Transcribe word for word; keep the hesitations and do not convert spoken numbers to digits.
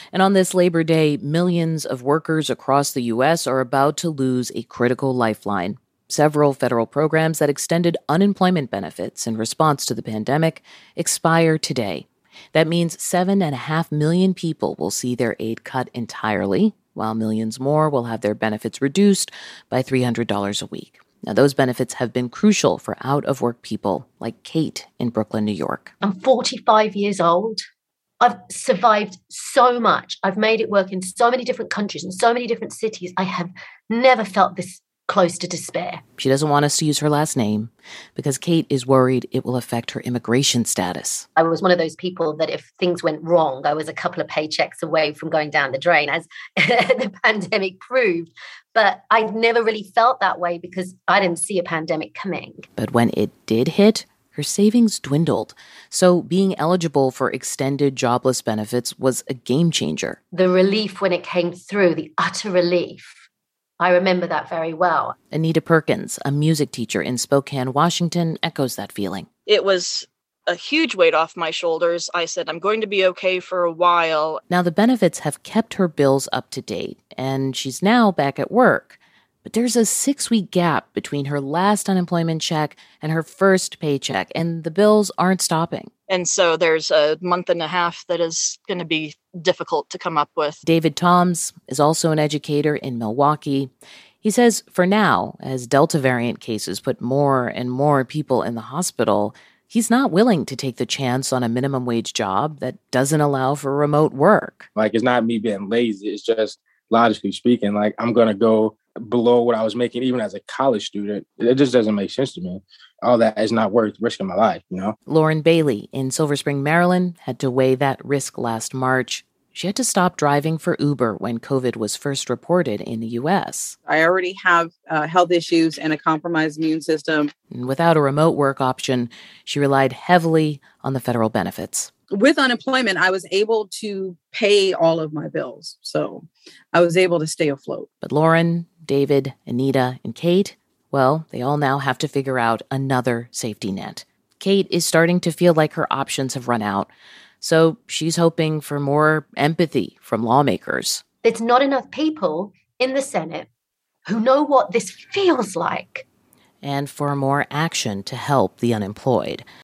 And on this Labor Day, millions of workers across the U S are about to lose a critical lifeline. Several federal programs that extended unemployment benefits in response to the pandemic expire today. That means seven and a half million people will see their aid cut entirely, while millions more will have their benefits reduced by three hundred dollars a week. Now, those benefits have been crucial for out-of-work people like Kate in Brooklyn, New York. I'm forty-five years old. I've survived so much. I've made it work in so many different countries and so many different cities. I have never felt this close to despair. She doesn't want us to use her last name because Kate is worried it will affect her immigration status. I was one of those people that if things went wrong, I was a couple of paychecks away from going down the drain, as the pandemic proved. But I never really felt that way because I didn't see a pandemic coming. But when it did hit, her savings dwindled. So being eligible for extended jobless benefits was a game changer. The relief when it came through, the utter relief, I remember that very well. Anita Perkins, a music teacher in Spokane, Washington, echoes that feeling. It was a huge weight off my shoulders. I said, I'm going to be okay for a while. Now, the benefits have kept her bills up to date, and she's now back at work. But there's a six-week gap between her last unemployment check and her first paycheck, and the bills aren't stopping. And so there's a month and a half that is going to be difficult to come up with. David Toms is also an educator in Milwaukee. He says for now, as Delta variant cases put more and more people in the hospital, he's not willing to take the chance on a minimum wage job that doesn't allow for remote work. Like, it's not me being lazy. It's just, logically speaking, like, I'm going to go below what I was making even as a college student. It just doesn't make sense to me. All that is not worth risking my life, you know? Lauren Bailey in Silver Spring, Maryland, had to weigh that risk last March. She had to stop driving for Uber when COVID was first reported in the U S. I already have uh, health issues and a compromised immune system. And without a remote work option, she relied heavily on the federal benefits. With unemployment, I was able to pay all of my bills. So I was able to stay afloat. But Lauren, David, Anita, and Kate, well, they all now have to figure out another safety net. Kate is starting to feel like her options have run out. So she's hoping for more empathy from lawmakers. There's not enough people in the Senate who know what this feels like. And for more action to help the unemployed.